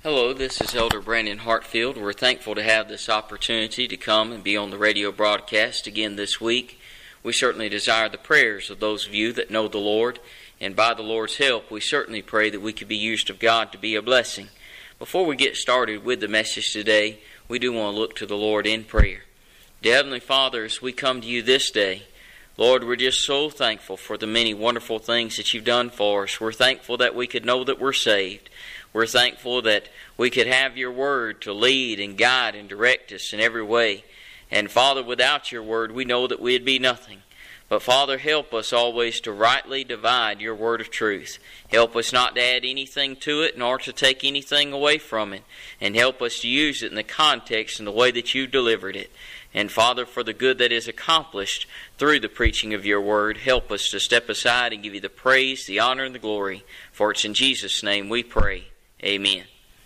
Hello, this is Elder Brandon Hartfield. We're thankful to have this opportunity to come and be on the radio broadcast again this week. We certainly desire the prayers of those of you that know the Lord, and by the Lord's help, we certainly pray that we could be used of God to be a blessing. Before we get started with the message today, we do want to look to the Lord in prayer. Dear Heavenly Father, as we come to you this day, Lord, we're just so thankful for the many wonderful things that you've done for us. We're thankful that we could know that we're saved. We're thankful that we could have your word to lead and guide and direct us in every way. And Father, without your word, we know that we'd be nothing. But Father, help us always to rightly divide your word of truth. Help us not to add anything to it, nor to take anything away from it. And help us to use it in the context and the way that you delivered it. And Father, for the good that is accomplished through the preaching of your word, help us to step aside and give you the praise, the honor, and the glory. For it's in Jesus' name we pray. Amen.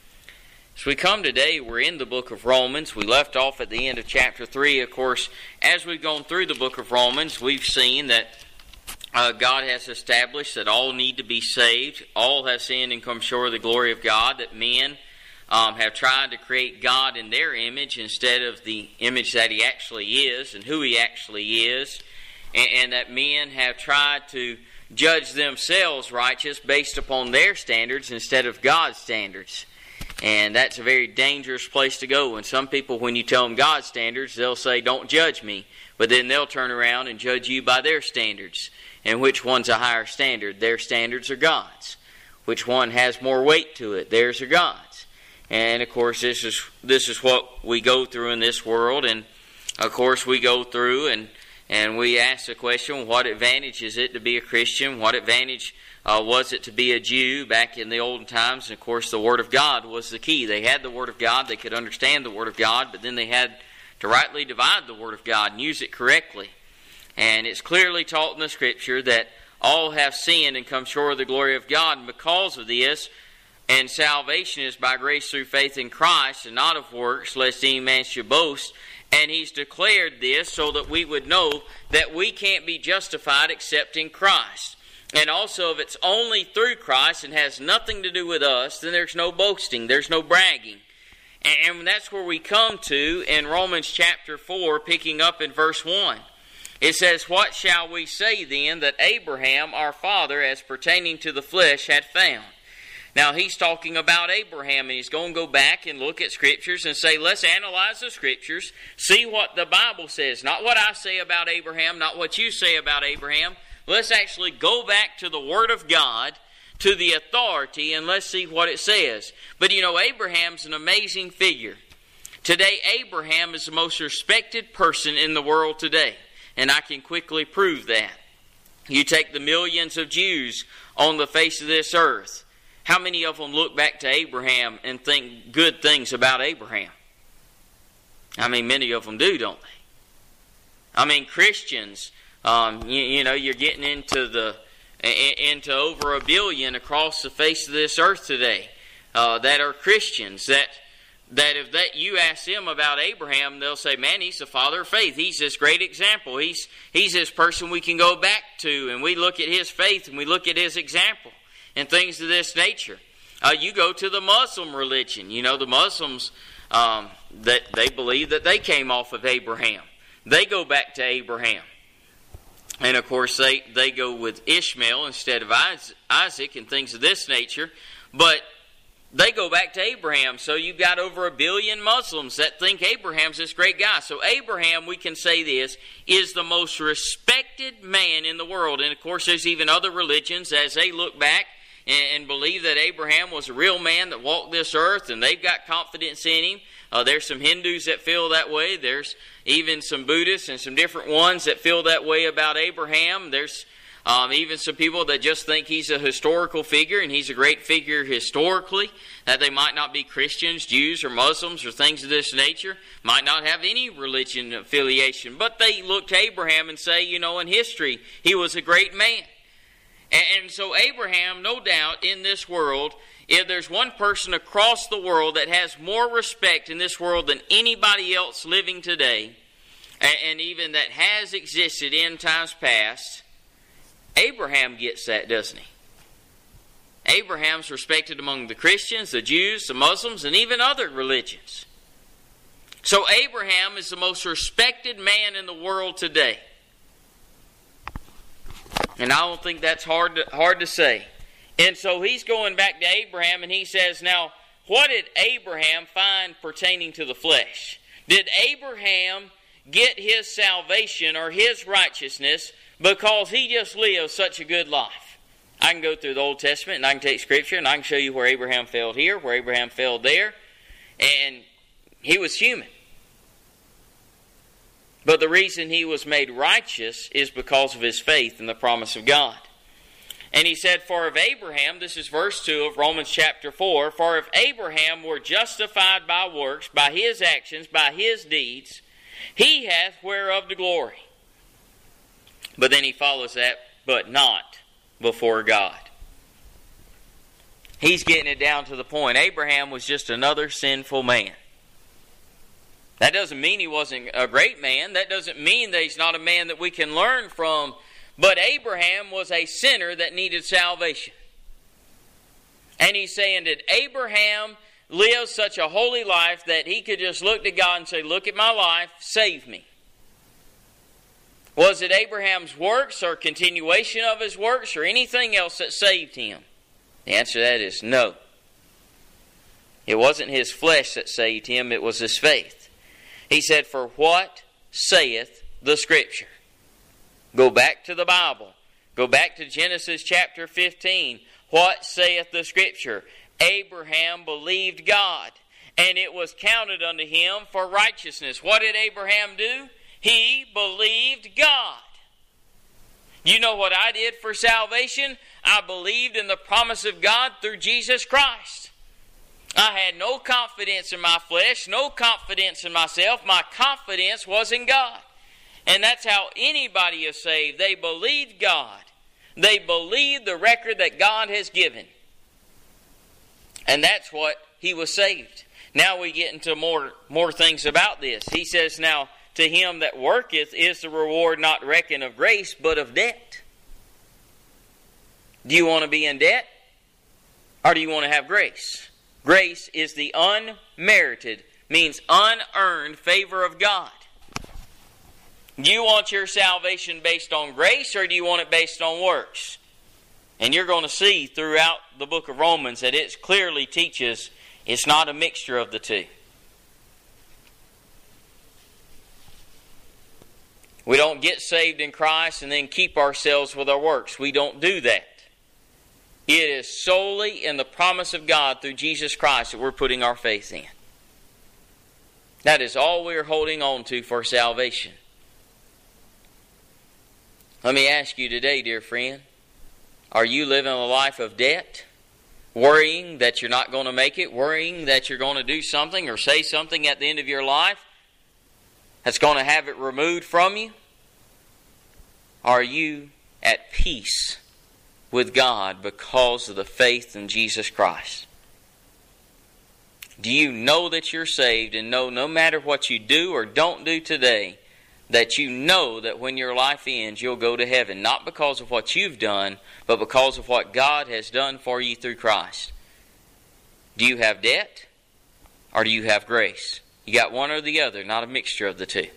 As we come today, we're in the book of Romans. We left off at the end of chapter 3. Of course, as we've gone through the book of Romans, we've seen that God has established that all need to be saved. All have sinned and come short of the glory of God. That men have tried to create God in their image instead of the image that He actually is and who He actually is. And that men have tried to judge themselves righteous based upon their standards instead of God's standards. And that's a very dangerous place to go. And some people, when you tell them God's standards, they'll say, don't judge me. But then they'll turn around and judge you by their standards. And which one's a higher standard? Their standards are God's. Which one has more weight to it? Theirs are God's. And of course, this is what we go through in this world. And of course, we go through and we ask the question, what advantage is it to be a Christian? What advantage was it to be a Jew back in the olden times? And of course, the Word of God was the key. They had the Word of God. They could understand the Word of God. But then they had to rightly divide the Word of God and use it correctly. And it's clearly taught in the Scripture that all have sinned and come short of the glory of God. And because of this, and salvation is by grace through faith in Christ, and not of works, lest any man should boast. And He's declared this so that we would know that we can't be justified except in Christ. And also, if it's only through Christ and has nothing to do with us, then there's no boasting, there's no bragging. And that's where we come to in Romans chapter 4, picking up in verse 1. It says, what shall we say then that Abraham our father, as pertaining to the flesh, had found? Now, he's talking about Abraham, and he's going to go back and look at Scriptures and say, let's analyze the Scriptures, see what the Bible says. Not what I say about Abraham, not what you say about Abraham. Let's actually go back to the Word of God, to the authority, and let's see what it says. But you know, Abraham's an amazing figure. Today, Abraham is the most respected person in the world today, and I can quickly prove that. You take the millions of Jews on the face of this earth. How many of them look back to Abraham and think good things about Abraham? I mean, many of them do, don't they? I mean, Christians, you're getting into over 1 billion across the face of this earth today that are Christians. That if you ask them about Abraham, they'll say, man, he's the father of faith. He's this great example. He's this person we can go back to, and we look at his faith and we look at his example. And things of this nature. You go to the Muslim religion. You know, the Muslims, that they believe that they came off of Abraham. They go back to Abraham. And of course, they go with Ishmael instead of Isaac and things of this nature. But they go back to Abraham. So you've got over 1 billion Muslims that think Abraham's this great guy. So Abraham, we can say this, is the most respected man in the world. And of course, there's even other religions as they look back and believe that Abraham was a real man that walked this earth, and they've got confidence in him. There's some Hindus that feel that way. There's even some Buddhists and some different ones that feel that way about Abraham. There's even some people that just think he's a historical figure, and he's a great figure historically, that they might not be Christians, Jews, or Muslims, or things of this nature, might not have any religion affiliation. But they look to Abraham and say, you know, in history, he was a great man. And so Abraham, no doubt, in this world, if there's one person across the world that has more respect in this world than anybody else living today, and even that has existed in times past, Abraham gets that, doesn't he? Abraham's respected among the Christians, the Jews, the Muslims, and even other religions. So Abraham is the most respected man in the world today. And I don't think that's hard to say. And so he's going back to Abraham and he says, now, what did Abraham find pertaining to the flesh? Did Abraham get his salvation or his righteousness because he just lived such a good life? I can go through the Old Testament and I can take Scripture and I can show you where Abraham failed here, where Abraham failed there. And he was human. But the reason he was made righteous is because of his faith in the promise of God. And he said, for if Abraham, this is verse 2 of Romans chapter 4, for if Abraham were justified by works, by his actions, by his deeds, he hath whereof the glory. But then he follows that, but not before God. He's getting it down to the point. Abraham was just another sinful man. That doesn't mean he wasn't a great man. That doesn't mean that he's not a man that we can learn from. But Abraham was a sinner that needed salvation. And he's saying that Abraham lived such a holy life that he could just look to God and say, look at my life, save me. Was it Abraham's works or continuation of his works or anything else that saved him? The answer to that is no. It wasn't his flesh that saved him, it was his faith. He said, for what saith the Scripture? Go back to the Bible. Go back to Genesis chapter 15. What saith the Scripture? Abraham believed God, and it was counted unto him for righteousness. What did Abraham do? He believed God. You know what I did for salvation? I believed in the promise of God through Jesus Christ. I had no confidence in my flesh, no confidence in myself. My confidence was in God. And that's how anybody is saved. They believed God. They believed the record that God has given. And that's what he was saved. Now we get into more things about this. He says, now, to him that worketh is the reward not reckoned of grace, but of debt. Do you want to be in debt? Or do you want to have grace? Grace is the unmerited, means unearned favor of God. Do you want your salvation based on grace or do you want it based on works? And you're going to see throughout the book of Romans that it clearly teaches it's not a mixture of the two. We don't get saved in Christ and then keep ourselves with our works. We don't do that. It is solely in the promise of God through Jesus Christ that we're putting our faith in. That is all we're holding on to for salvation. Let me ask you today, dear friend, are you living a life of debt? Worrying that you're not going to make it? Worrying that you're going to do something or say something at the end of your life that's going to have it removed from you? Are you at peace with God because of the faith in Jesus Christ? Do you know that you're saved and know no matter what you do or don't do today, that you know that when your life ends, you'll go to heaven, not because of what you've done, but because of what God has done for you through Christ? Do you have debt or do you have grace? You got one or the other, not a mixture of the two.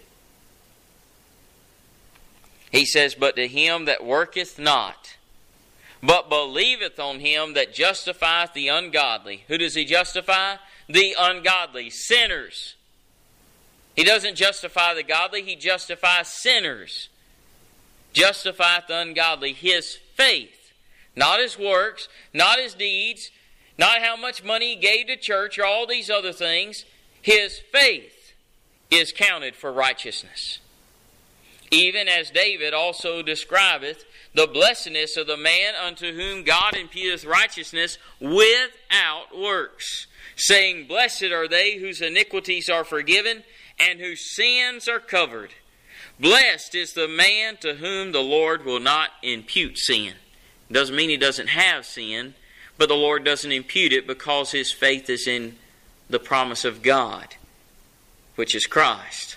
He says, but to him that worketh not, but believeth on him that justifieth the ungodly. Who does he justify? The ungodly, sinners. He doesn't justify the godly, he justifies sinners. Justifieth the ungodly, his faith. Not his works, not his deeds, not how much money he gave to church or all these other things. His faith is counted for righteousness. Even as David also describeth the blessedness of the man unto whom God imputeth righteousness without works, saying, blessed are they whose iniquities are forgiven and whose sins are covered. Blessed is the man to whom the Lord will not impute sin. It doesn't mean he doesn't have sin, but the Lord doesn't impute it because his faith is in the promise of God, which is Christ,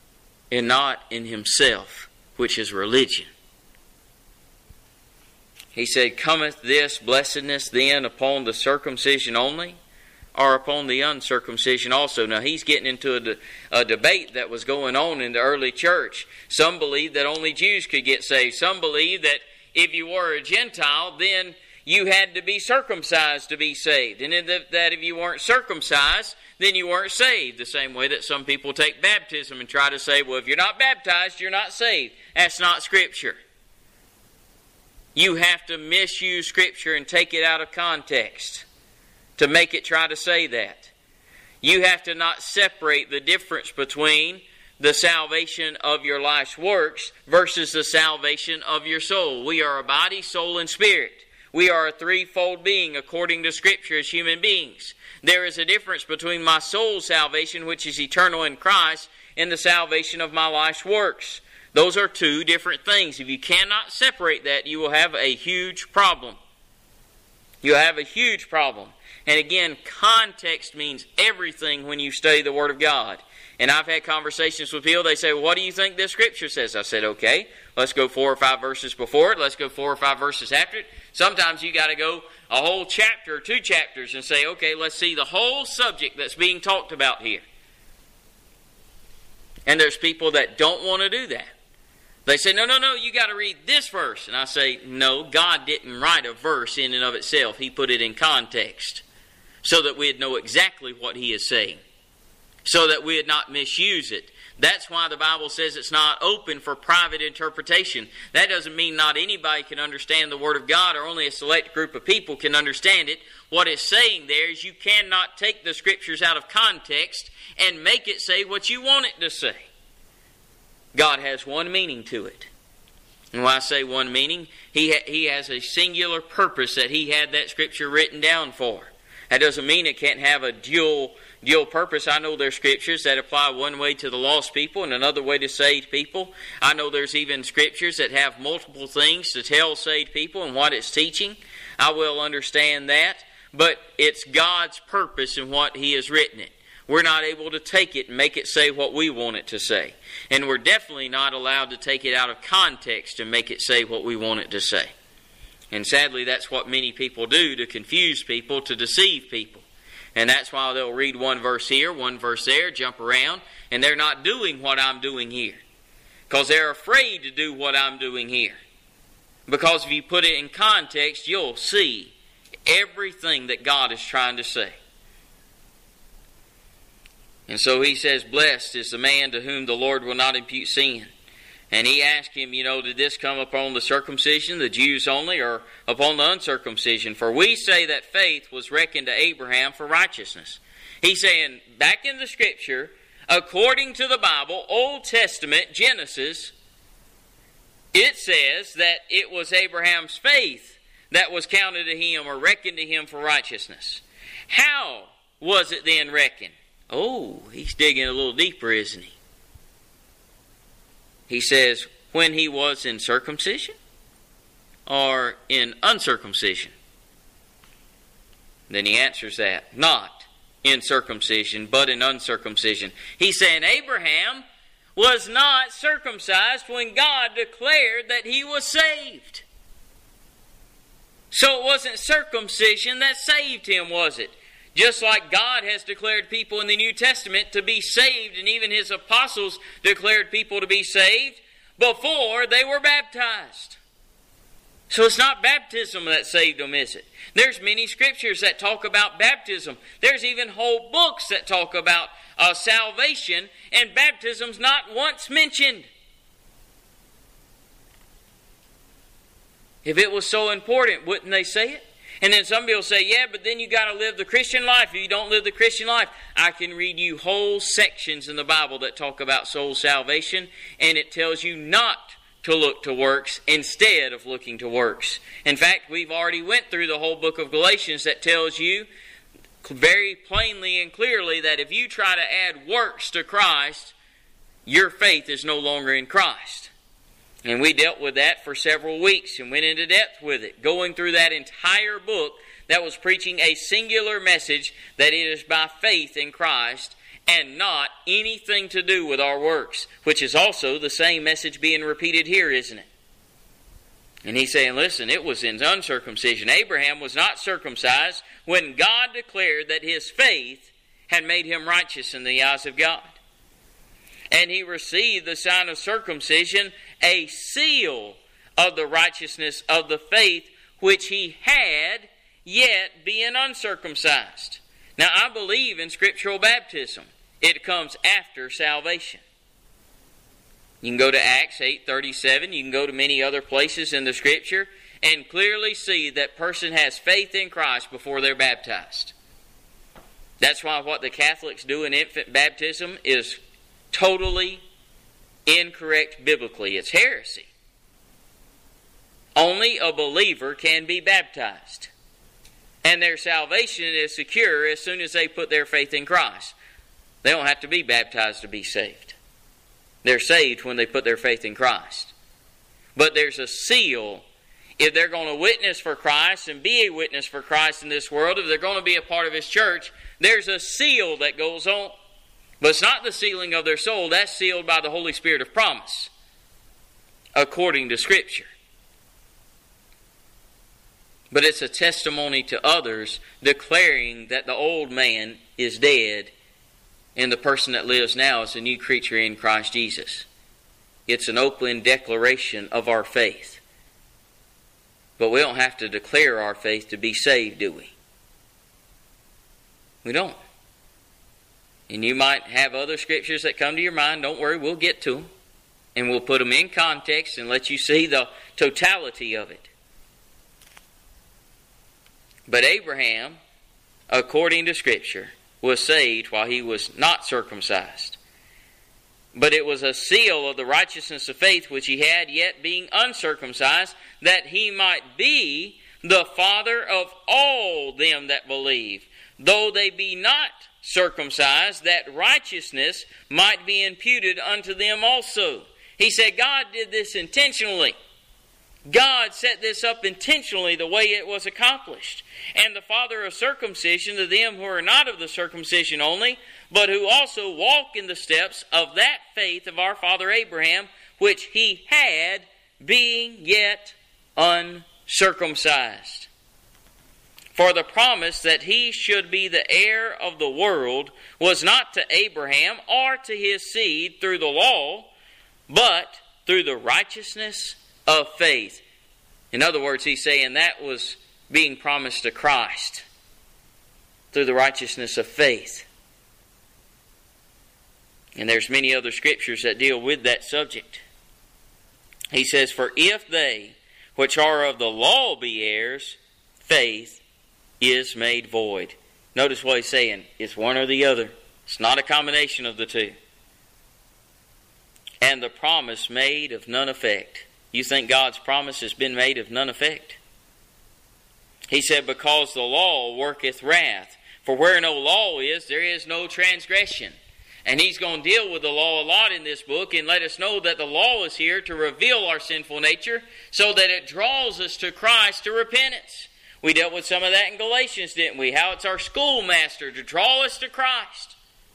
and not in himself, which is religion. He said, cometh this blessedness then upon the circumcision only, or upon the uncircumcision also? Now he's getting into a debate that was going on in the early church. Some believed that only Jews could get saved. Some believed that if you were a Gentile, then you had to be circumcised to be saved. And that if you weren't circumcised, then you weren't saved. The same way that some people take baptism and try to say, well, if you're not baptized, you're not saved. That's not Scripture. You have to misuse Scripture and take it out of context to make it try to say that. You have to not separate the difference between the salvation of your life's works versus the salvation of your soul. We are a body, soul, and spirit. We are a threefold being according to Scripture as human beings. There is a difference between my soul's salvation, which is eternal in Christ, and the salvation of my life's works. Those are two different things. If you cannot separate that, you will have a huge problem. You'll have a huge problem. And again, context means everything when you study the Word of God. And I've had conversations with people, they say, well, what do you think this Scripture says? I said, okay, let's go 4 or 5 verses before it. Let's go 4 or 5 verses after it. Sometimes you got to go a whole chapter or 2 chapters and say, okay, let's see the whole subject that's being talked about here. And there's people that don't want to do that. They say, no, you got to read this verse. And I say, no, God didn't write a verse in and of itself. He put it in context so that we'd know exactly what He is saying, so that we'd not misuse it. That's why the Bible says it's not open for private interpretation. That doesn't mean not anybody can understand the Word of God, or only a select group of people can understand it. What it's saying there is you cannot take the Scriptures out of context and make it say what you want it to say. God has one meaning to it. And when I say one meaning, He has a singular purpose that He had that Scripture written down for. That doesn't mean it can't have a dual purpose. I know there's Scriptures that apply one way to the lost people and another way to saved people. I know there's even Scriptures that have multiple things to tell saved people and what it's teaching. I will understand that. But it's God's purpose in what He has written it. We're not able to take it and make it say what we want it to say. And we're definitely not allowed to take it out of context and make it say what we want it to say. And sadly, that's what many people do to confuse people, to deceive people. And that's why they'll read one verse here, one verse there, jump around, and they're not doing what I'm doing here. Because they're afraid to do what I'm doing here. Because if you put it in context, you'll see everything that God is trying to say. And so he says, blessed is the man to whom the Lord will not impute sin. And he asked him, did this come upon the circumcision, the Jews only, or upon the uncircumcision? For we say that faith was reckoned to Abraham for righteousness. He's saying, back in the Scripture, according to the Bible, Old Testament, Genesis, it says that it was Abraham's faith that was counted to him or reckoned to him for righteousness. How was it then reckoned? Oh, he's digging a little deeper, isn't he? He says, when he was in circumcision or in uncircumcision? Then he answers that, not in circumcision, but in uncircumcision. He's saying Abraham was not circumcised when God declared that he was saved. So it wasn't circumcision that saved him, was it? Just like God has declared people in the New Testament to be saved, and even His apostles declared people to be saved before they were baptized. So it's not baptism that saved them, is it? There's many Scriptures that talk about baptism. There's even whole books that talk about salvation, and baptism's not once mentioned. If it was so important, wouldn't they say it? And then some people say, yeah, but then you got to live the Christian life. If you don't live the Christian life, I can read you whole sections in the Bible that talk about soul salvation, and it tells you not to look to works instead of looking to works. In fact, we've already went through the whole book of Galatians that tells you very plainly and clearly that if you try to add works to Christ, your faith is no longer in Christ. And we dealt with that for several weeks and went into depth with it, going through that entire book that was preaching a singular message that it is by faith in Christ and not anything to do with our works, which is also the same message being repeated here, isn't it? And he's saying, listen, it was in uncircumcision. Abraham was not circumcised when God declared that his faith had made him righteous in the eyes of God. And he received the sign of circumcision, a seal of the righteousness of the faith which he had, yet being uncircumcised. Now, I believe in scriptural baptism. It comes after salvation. You can go to Acts 8:37. You can go to many other places in the Scripture and clearly see that person has faith in Christ before they're baptized. That's why what the Catholics do in infant baptism is totally incorrect biblically. It's heresy. Only a believer can be baptized. And their salvation is secure as soon as they put their faith in Christ. They don't have to be baptized to be saved. They're saved when they put their faith in Christ. But there's a seal. If they're going to witness for Christ and be a witness for Christ in this world, if they're going to be a part of His church, there's a seal that goes on. But it's not the sealing of their soul. That's sealed by the Holy Spirit of promise, according to Scripture. But it's a testimony to others declaring that the old man is dead and the person that lives now is a new creature in Christ Jesus. It's an open declaration of our faith. But we don't have to declare our faith to be saved, do we? We don't. And you might have other scriptures that come to your mind. Don't worry, we'll get to them. And we'll put them in context and let you see the totality of it. But Abraham, according to Scripture, was saved while he was not circumcised. But it was a seal of the righteousness of faith which he had, yet being uncircumcised, that he might be the father of all them that believe, though they be not circumcised, that righteousness might be imputed unto them also. He said God did this intentionally. God set this up intentionally the way it was accomplished. And the father of circumcision to them who are not of the circumcision only, but who also walk in the steps of that faith of our father Abraham, which he had, being yet uncircumcised. For the promise that he should be the heir of the world was not to Abraham or to his seed through the law, but through the righteousness of faith. In other words, he's saying that was being promised to Christ through the righteousness of faith. And there's many other scriptures that deal with that subject. He says, for if they which are of the law be heirs, faith is made void. Notice what he's saying. It's one or the other. It's not a combination of the two. And the promise made of none effect. You think God's promise has been made of none effect? He said, because the law worketh wrath. For where no law is, there is no transgression. And he's going to deal with the law a lot in this book and let us know that the law is here to reveal our sinful nature so that it draws us to Christ to repentance. We dealt with some of that in Galatians, didn't we? How it's our schoolmaster to draw us to Christ.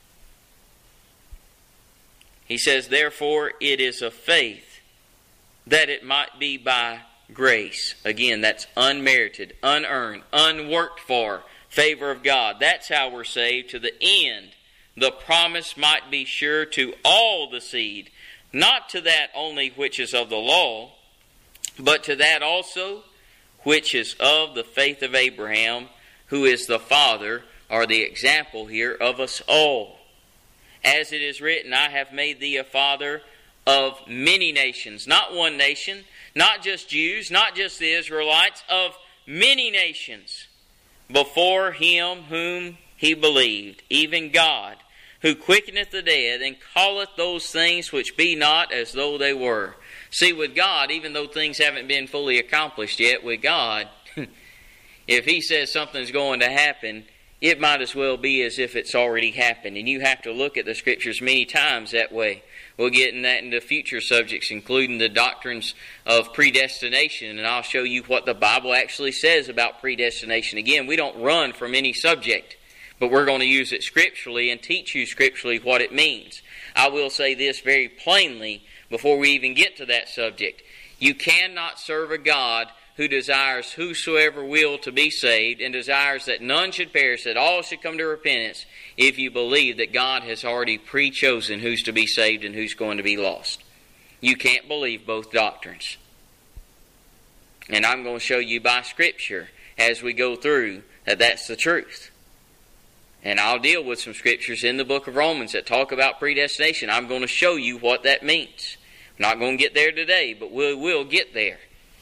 He says, therefore it is of faith, that it might be by grace. Again, that's unmerited, unearned, unworked for favor of God. That's how we're saved, to the end the promise might be sure to all the seed, not to that only which is of the law, but to that also which is of the faith of Abraham, who is the father, or the example here, of us all. As it is written, I have made thee a father of many nations. Not one nation, not just Jews, not just the Israelites, of many nations, before him whom he believed, even God, who quickeneth the dead, and calleth those things which be not as though they were. See, with God, even though things haven't been fully accomplished yet, with God, if He says something's going to happen, it might as well be as if it's already happened. And you have to look at the Scriptures many times that way. We'll get into future subjects, including the doctrines of predestination, and I'll show you what the Bible actually says about predestination. Again, we don't run from any subject, but we're going to use it scripturally and teach you scripturally what it means. I will say this very plainly before we even get to that subject. You cannot serve a God who desires whosoever will to be saved and desires that none should perish, that all should come to repentance, if you believe that God has already pre-chosen who's to be saved and who's going to be lost. You can't believe both doctrines. And I'm going to show you by Scripture as we go through that that's the truth. And I'll deal with some scriptures in the book of Romans that talk about predestination. I'm going to show you what that means. I'm not going to get there today, but we will get there.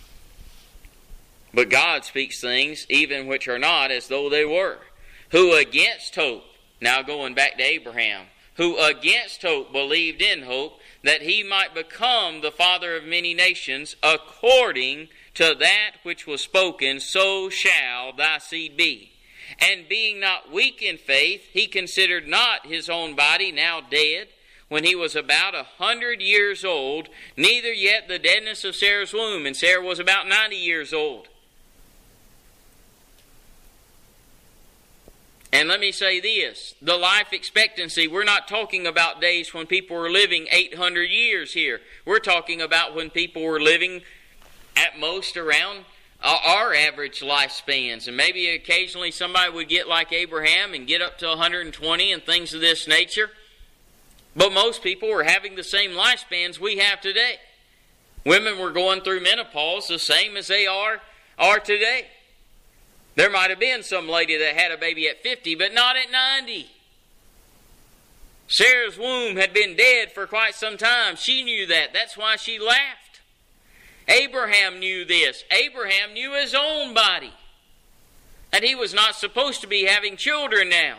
But God speaks things even which are not as though they were. Who against hope, now going back to Abraham, who against hope believed in hope, that he might become the father of many nations, according to that which was spoken, so shall thy seed be. And being not weak in faith, he considered not his own body now dead, when he was about 100 years old, neither yet the deadness of Sarah's womb. And Sarah was about 90 years old. And let me say this, the life expectancy, we're not talking about days when people were living 800 years here. We're talking about when people were living at most around our average lifespans. And maybe occasionally somebody would get like Abraham and get up to 120 and things of this nature. But most people were having the same lifespans we have today. Women were going through menopause the same as they are today. There might have been some lady that had a baby at 50, but not at 90. Sarah's womb had been dead for quite some time. She knew that. That's why she laughed. Abraham knew this. Abraham knew his own body, that he was not supposed to be having children now.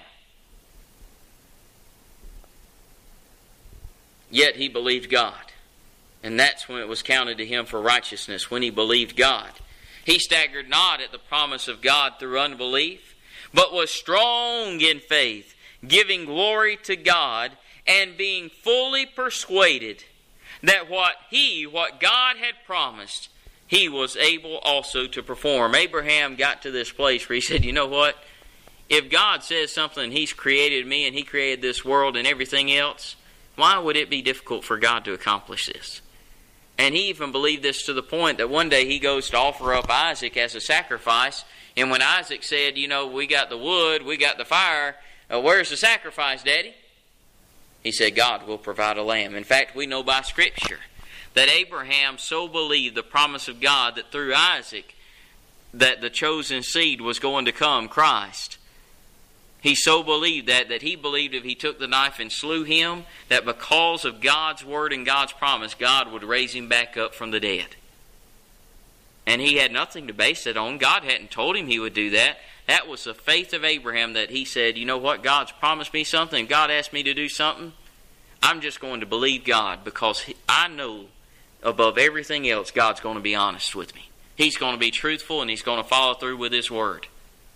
Yet he believed God. And that's when it was counted to him for righteousness, when he believed God. He staggered not at the promise of God through unbelief, but was strong in faith, giving glory to God, and being fully persuaded that what God had promised, he was able also to perform. Abraham got to this place where he said, you know what? If God says something, he's created me and he created this world and everything else, why would it be difficult for God to accomplish this? And he even believed this to the point that one day he goes to offer up Isaac as a sacrifice. And when Isaac said, you know, we got the wood, we got the fire, where's the sacrifice, Daddy? He said, God will provide a lamb. In fact, we know by Scripture that Abraham so believed the promise of God that through Isaac, that the chosen seed was going to come, Christ. He so believed that he believed if he took the knife and slew him, that because of God's word and God's promise, God would raise him back up from the dead. And he had nothing to base it on. God hadn't told him he would do that. That was the faith of Abraham, that he said, you know what, God's promised me something. If God asked me to do something, I'm just going to believe God, because I know above everything else God's going to be honest with me. He's going to be truthful and he's going to follow through with his word.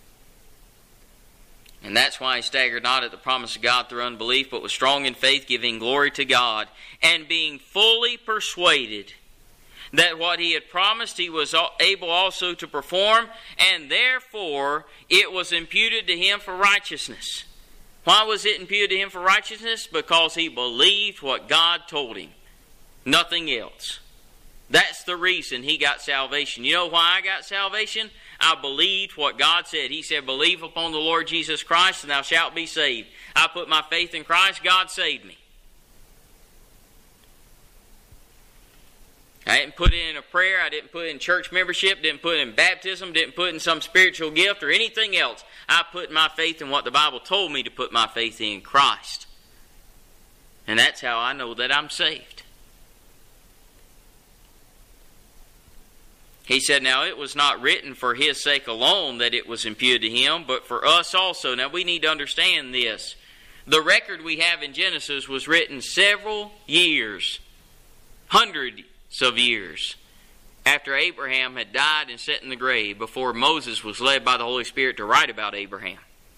And that's why he staggered not at the promise of God through unbelief, but was strong in faith, giving glory to God, and being fully persuaded that what he had promised he was able also to perform, and therefore it was imputed to him for righteousness. Why was it imputed to him for righteousness? Because he believed what God told him. Nothing else. That's the reason he got salvation. You know why I got salvation? I believed what God said. He said, believe upon the Lord Jesus Christ and thou shalt be saved. I put my faith in Christ, God saved me. I didn't put it in a prayer, I didn't put it in church membership, didn't put it in baptism, didn't put it in some spiritual gift or anything else. I put my faith in what the Bible told me to put my faith in, Christ. And that's how I know that I'm saved. He said, now it was not written for his sake alone that it was imputed to him, but for us also. Now we need to understand this. The record we have in Genesis was written several years, hundreds of years, after Abraham had died and sat in the grave, before Moses was led by the Holy Spirit to write about Abraham.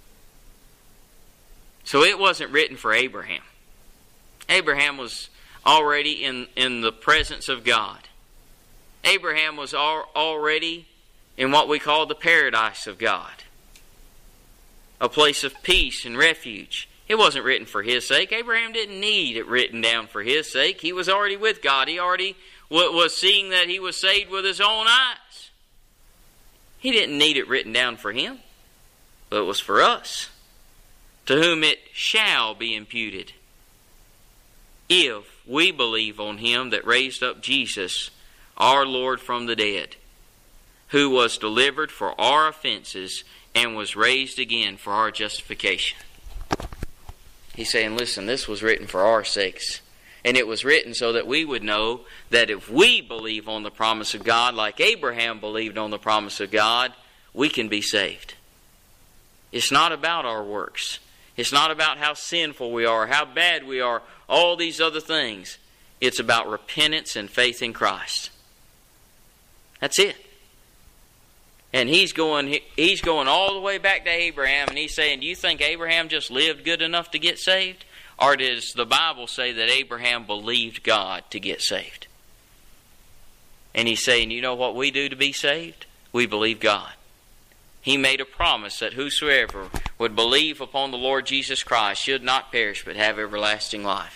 So it wasn't written for Abraham. Abraham was already in the presence of God. Abraham was already in what we call the paradise of God, a place of peace and refuge. It wasn't written for his sake. Abraham didn't need it written down for his sake. He was already with God. He already was seeing that he was saved with his own eyes. He didn't need it written down for him, but it was for us, to whom it shall be imputed, if we believe on him that raised up Jesus, our Lord, from the dead, who was delivered for our offenses and was raised again for our justification. He's saying, listen, this was written for our sakes. And it was written so that we would know that if we believe on the promise of God, like Abraham believed on the promise of God, we can be saved. It's not about our works. It's not about how sinful we are, how bad we are, all these other things. It's about repentance and faith in Christ. That's it. And he's going all the way back to Abraham, and he's saying, do you think Abraham just lived good enough to get saved? Or does the Bible say that Abraham believed God to get saved? And he's saying, you know what we do to be saved? We believe God. He made a promise that whosoever would believe upon the Lord Jesus Christ should not perish but have everlasting life.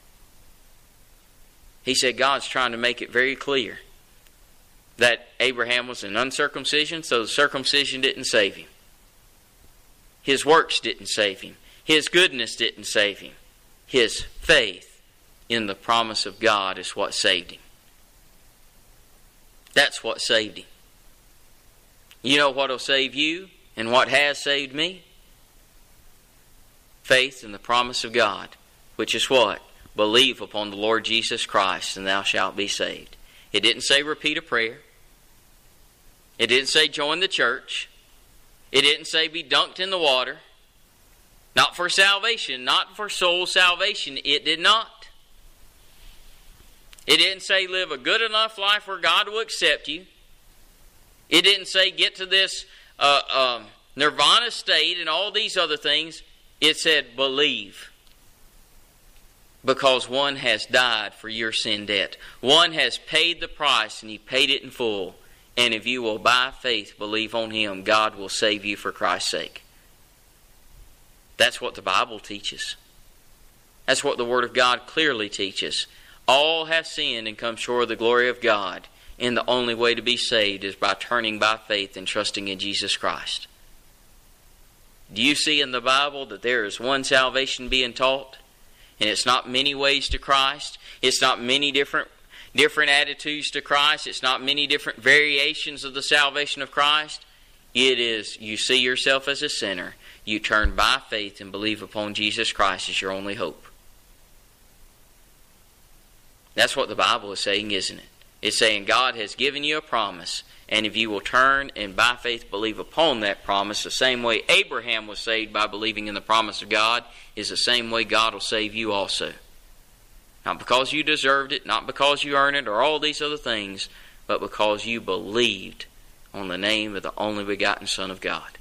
He said God's trying to make it very clear that Abraham was an uncircumcision, so the circumcision didn't save him. His works didn't save him. His goodness didn't save him. His faith in the promise of God is what saved him. That's what saved him. You know what will save you and what has saved me? Faith in the promise of God, which is what? Believe upon the Lord Jesus Christ and thou shalt be saved. It didn't say repeat a prayer. It didn't say join the church. It didn't say be dunked in the water. Not for salvation, not for soul salvation. It did not. It didn't say live a good enough life where God will accept you. It didn't say get to this nirvana state and all these other things. It said believe. Because one has died for your sin debt. One has paid the price and he paid it in full. And if you will by faith believe on him, God will save you for Christ's sake. That's what the Bible teaches. That's what the Word of God clearly teaches. All have sinned and come short of the glory of God. And the only way to be saved is by turning by faith and trusting in Jesus Christ. Do you see in the Bible that there is one salvation being taught? And it's not many ways to Christ. It's not many different attitudes to Christ. It's not many different variations of the salvation of Christ. It is you see yourself as a sinner. You turn by faith and believe upon Jesus Christ as your only hope. That's what the Bible is saying, isn't it? It's saying God has given you a promise, and if you will turn and by faith believe upon that promise, the same way Abraham was saved by believing in the promise of God, is the same way God will save you also. Not because you deserved it, not because you earned it, or all these other things, but because you believed on the name of the only begotten Son of God.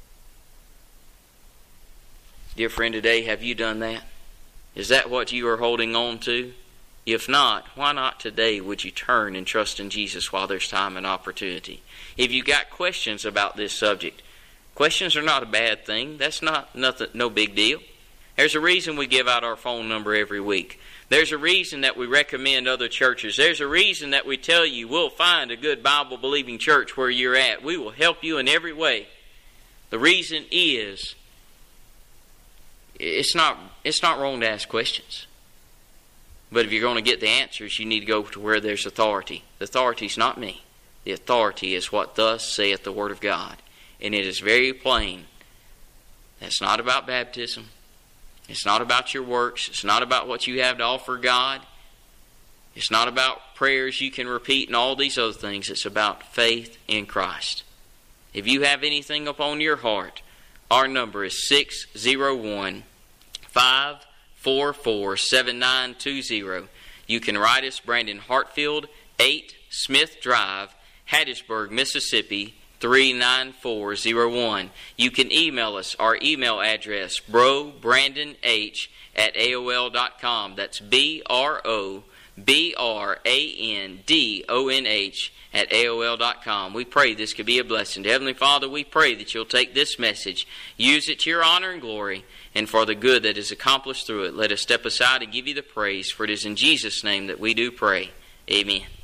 Dear friend, today, have you done that? Is that what you are holding on to? If not, why not today would you turn and trust in Jesus while there's time and opportunity? If you got questions about this subject, questions are not a bad thing. That's no big deal. There's a reason we give out our phone number every week. There's a reason that we recommend other churches. There's a reason that we tell you we'll find a good Bible-believing church where you're at. We will help you in every way. The reason is, it's not wrong to ask questions. But if you're going to get the answers, you need to go to where there's authority. The authority is not me. The authority is what thus saith the Word of God. And it is very plain. It's not about baptism. It's not about your works. It's not about what you have to offer God. It's not about prayers you can repeat and all these other things. It's about faith in Christ. If you have anything upon your heart, our number is 601-544-7920. You can write us, Brandon Hartfield, 8 Smith Drive, Hattiesburg, Mississippi, 39401. You can email us. Our email address, brobrandonh@aol.com. That's BROBRANDONH@aol.com. We pray this could be a blessing. To Heavenly Father, we pray that you'll take this message, use it to your honor and glory, and for the good that is accomplished through it. Let us step aside and give you the praise, for it is in Jesus' name that we do pray. Amen.